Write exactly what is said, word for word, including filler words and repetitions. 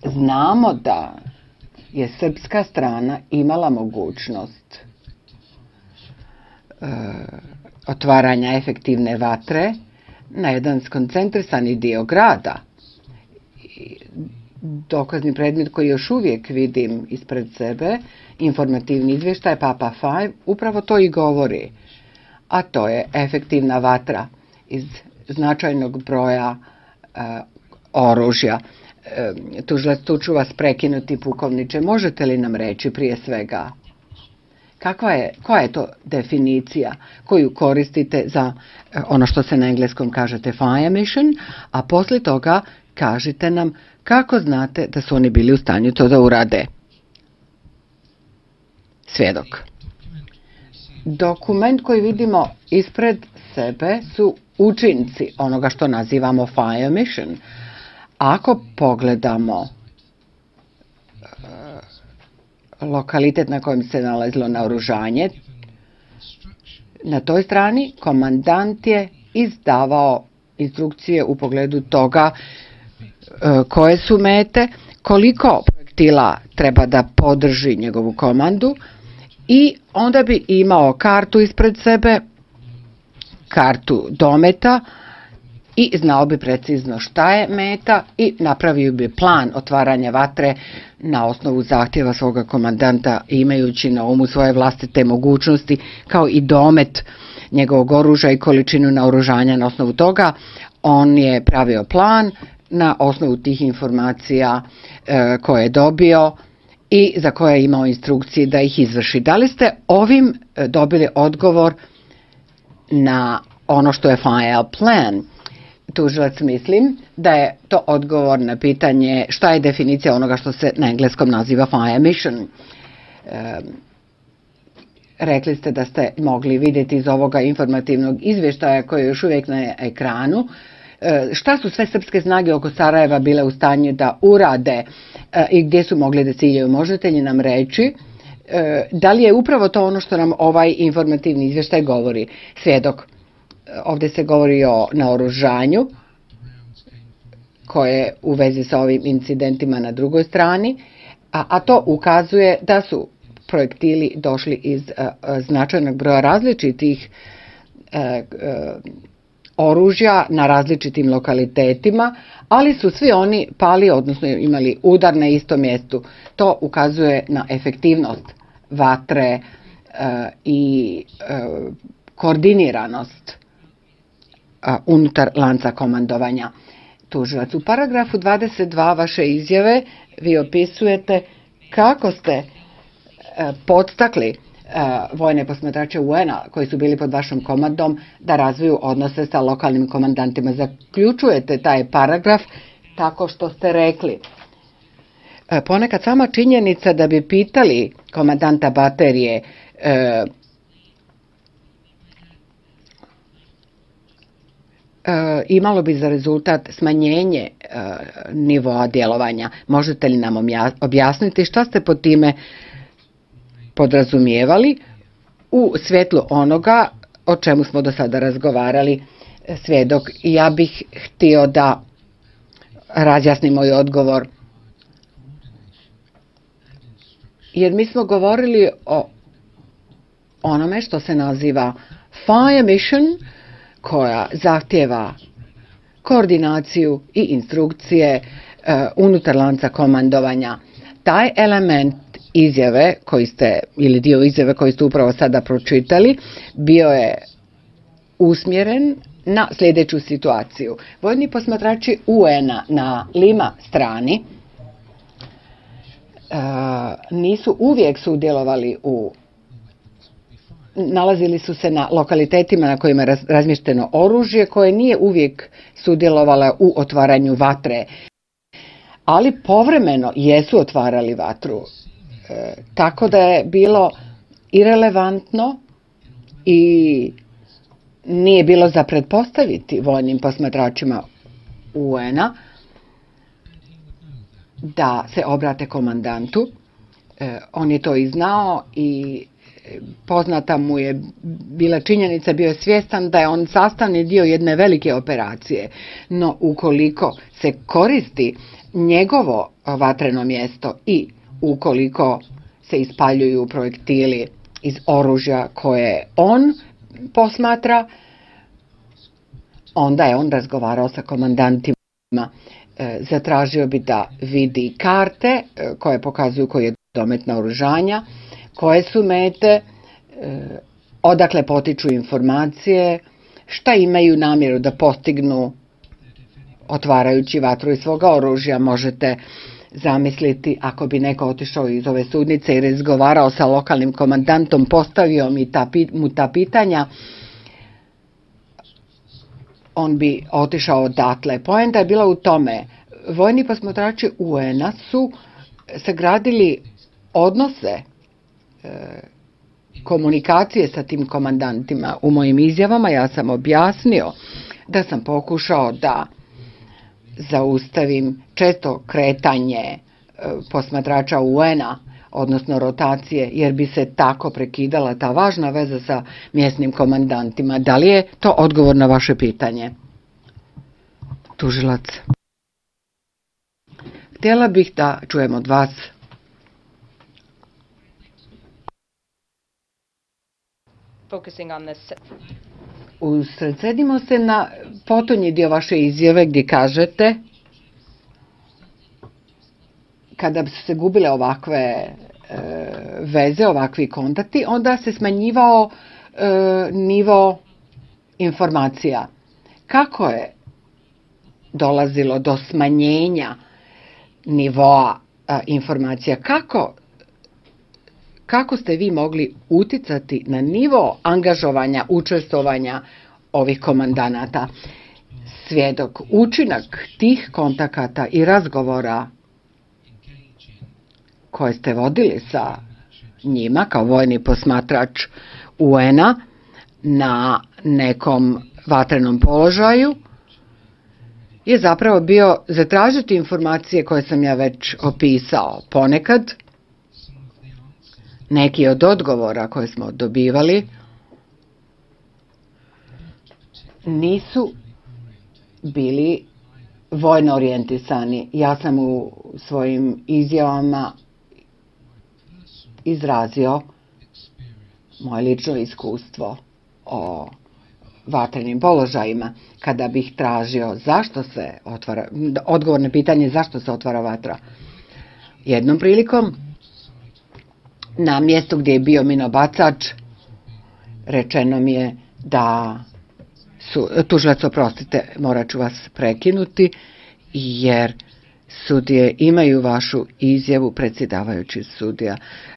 znamo da je srpska strana imala mogućnost e, otvaranja efektivne vatre na jedan skoncentrisani dio grada. Dokazni predmet koji još uvijek vidim ispred sebe, informativni izvještaj Papa pet, upravo to i govori. A to je efektivna vatra iz značajnog broja e, oružja. E, tužilac, tu ću vas prekinuti, pukovniče. Možete li nam reći prije svega kakva je, koja je to definicija koju koristite za e, ono što se na engleskom kažete fire mission, a poslije toga kažite nam kako znate da su oni bili u stanju to da urade? Svjedok. Dokument koji vidimo ispred sebe su učinci onoga što nazivamo fire mission. Ako pogledamo uh, lokalitet na kojem se nalazilo naoružanje, na toj strani komandant je izdavao instrukcije u pogledu toga uh, koje su mete, koliko projektila treba da podrži njegovu komandu, i onda bi imao kartu ispred sebe, kartu dometa, i znao bi precizno šta je meta i napravio bi plan otvaranja vatre na osnovu zahtjeva svoga komandanta, imajući na umu svoje vlastite mogućnosti kao i domet njegovog oružja i količinu naoružanja. Na osnovu toga on je pravio plan na osnovu tih informacija e, koje je dobio i za koje je imao instrukcije da ih izvrši. Da li ste ovim dobili odgovor na ono što je fire plan? Tužilac, mislim da je to odgovor na pitanje šta je definicija onoga što se na engleskom naziva fire mission. E, rekli ste da ste mogli vidjeti iz ovoga informativnog izvještaja koji je još uvijek na ekranu e, šta su sve srpske snage oko Sarajeva bile u stanju da urade e, i gdje su mogli da ciljaju. Možete li nam reći e, da li je upravo to ono što nam ovaj informativni izvještaj govori? Svjedok. Ovdje se govori o naoružanju koje u vezi sa ovim incidentima na drugoj strani, a, a to ukazuje da su projektili došli iz a, a, značajnog broja različitih a, a, oružja na različitim lokalitetima, ali su svi oni pali, odnosno imali udar na istom mjestu. To ukazuje na efektivnost vatre a, i a, koordiniranost unutar lanca komandovanja. Tužilac, u paragrafu dvadeset dva vaše izjave vi opisujete kako ste podstakli vojne posmatrače U N-a koji su bili pod vašom komandom da razviju odnose sa lokalnim komandantima. Zaključujete taj paragraf tako što ste rekli: ponekad sama činjenica da bi pitali komandanta baterije E, imalo bi za rezultat smanjenje e, nivoa djelovanja. Možete li nam objasniti šta ste pod time podrazumijevali u svjetlu onoga o čemu smo do sada razgovarali? Svjedok, ja bih htio da razjasnim moj odgovor, jer mi smo govorili o onome što se naziva fire mission, koja zahtjeva koordinaciju i instrukcije uh, unutar lanca komandovanja. Taj element izjave koji ste, ili dio izjave koji ste upravo sada pročitali, bio je usmjeren na sljedeću situaciju. Vojni posmatrači U N-a na Lima strani uh, nisu uvijek sudjelovali u nalazili su se na lokalitetima na kojima je razmješteno oružje koje nije uvijek sudjelovalo u otvaranju vatre, ali povremeno jesu otvarali vatru. E, tako da je bilo irelevantno i nije bilo za pretpostaviti vojnim posmatračima U N-a da se obrate komandantu. E, on je to i znao i poznata mu je bila činjenica, bio je svjestan da je on sastavni dio jedne velike operacije, no ukoliko se koristi njegovo vatreno mjesto i ukoliko se ispaljuju projektili iz oružja koje on posmatra, onda je on razgovarao sa komandantima. Zatražio bi da vidi karte koje pokazuju koji je domet naoružanja, koje su mete, odakle potiču informacije, šta imaju namjeru da postignu otvarajući vatru iz svoga oružja. Možete zamisliti ako bi neko otišao iz ove sudnice i razgovarao sa lokalnim komandantom, postavio mi ta, mu ta pitanja, on bi otišao odatle. Poenta je bila u tome, vojni posmatrači U N-a su sagradili odnose, e, komunikacije sa tim komandantima. U mojim izjavama ja sam objasnio da sam pokušao da zaustavim često kretanje e, posmatrača U N-a, odnosno rotacije, jer bi se tako prekidala ta važna veza sa mjesnim komandantima. Da li je to odgovor na vaše pitanje? Tužilac. Htjela bih da čujem od vas. Usredsredimo se na potonji dio vaše izjave gdje kažete kada su se gubile ovakve e, veze, ovakvi kontakti, onda se smanjivao e, nivo informacija. Kako je dolazilo do smanjenja nivoa a, informacija? Kako, kako ste vi mogli uticati na nivo angažovanja, učestvovanja ovih komandanata? Svjedok, učinak tih kontakata i razgovora koje ste vodili sa njima kao vojni posmatrač U N-a na nekom vatrenom položaju je zapravo bio zatražiti informacije koje sam ja već opisao. Ponekad neki od odgovora koje smo dobivali nisu bili vojno orijentisani. Ja sam u svojim izjavama izrazio moje lično iskustvo o vatrenim položajima. Kada bih tražio zašto se otvara, odgovor na pitanje zašto se otvara vatra. Jednom prilikom na mjestu gdje je bio minobacač rečeno mi je da su, tužilac, oprostite, morat ću vas prekinuti jer sudije imaju vašu izjavu, predsjedavajući sudija.